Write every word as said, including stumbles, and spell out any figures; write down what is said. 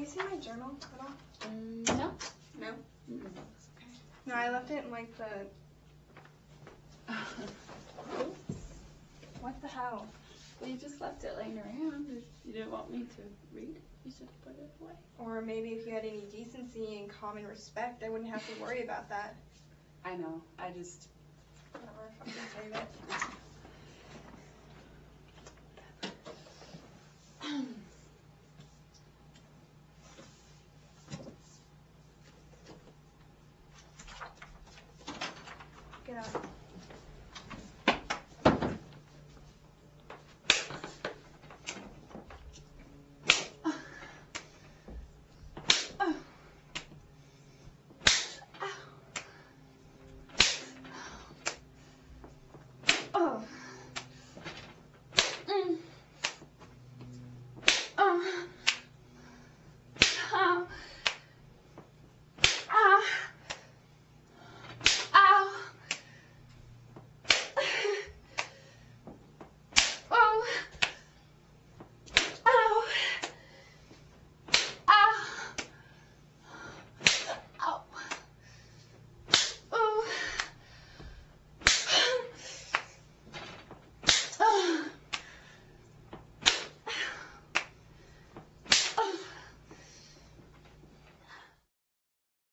you seen my journal at all? Mm, no. No? Mm-mm. Okay. No, I left it in like the... What the hell? Well, you just left it laying around. You didn't want me to read it. You should have put it away. Or maybe if you had any decency and common respect, I wouldn't have to worry about that. I know. I just... Whatever, fucking save it. Get out.